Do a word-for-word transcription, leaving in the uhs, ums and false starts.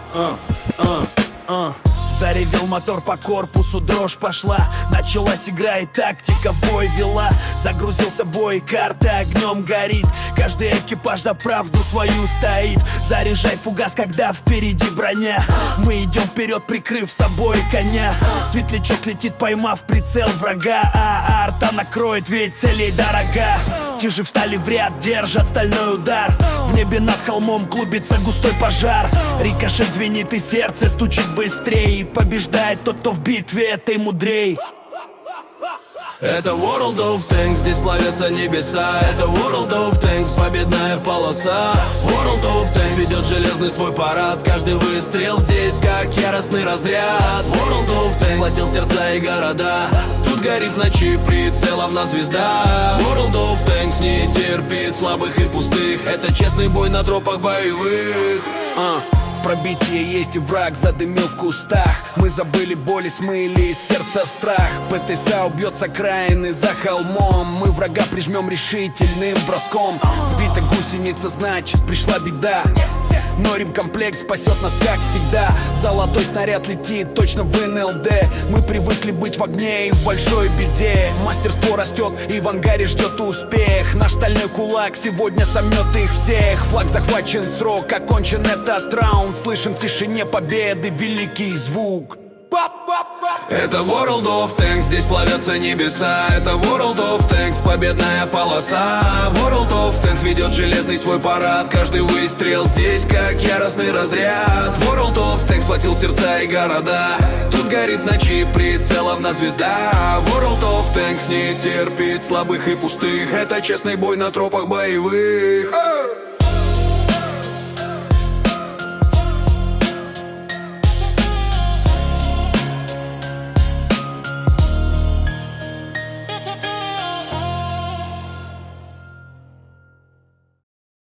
uh, uh, uh. Заревел мотор по корпусу, дрожь пошла. Началась игра и тактика в бой вела. Загрузился бой, карта огнем горит. Каждый экипаж за правду свою стоит. Заряжай фугас, когда впереди броня. Мы идем вперед, прикрыв собой коня. Светлячок летит, поймав прицел врага. А арта накроет, ведь целей дорога. Тяжи встали в ряд, держат стальной удар. В небе над холмом клубится густой пожар. Рикошет звенит и сердце стучит быстрее. Побеждает тот, кто в битве этой мудрей. Это World of Tanks, здесь плавятся небеса. Это World of Tanks, победная полоса. World of Tanks ведет железный свой парад. Каждый выстрел здесь как яростный разряд. World of Tanks схватил сердца и города. Тут горит ночи прицелов на звезда. World of Tanks не терпит слабых и пустых. Это честный бой на тропах боевых. uh. Пробитие есть и враг задымил в кустах. Мы забыли боли, смыли из сердца страх. ПТСА убьет с окраины за холмом. Мы врага прижмем решительным броском. Сбита гусеница, значит пришла беда. Но ремкомплект спасет нас как всегда. Золотой снаряд летит точно в эн эл дэ. Мы привыкли быть в огне и в большой беде. Мастерство растет и в ангаре ждет успех. Наш стальной кулак сегодня сомнет их всех. Флаг захвачен, срок окончен этот раунд. Слышен в тишине победы великий звук. Это World of Tanks, здесь плавятся небеса. Это World of Tanks, победная полоса. World of Tanks ведет железный свой парад. Каждый выстрел здесь как яростный разряд. World of Tanks схватил сердца и города. Тут горит ночи прицелов на звезда. World of Tanks не терпит слабых и пустых. Это честный бой на тропах боевых.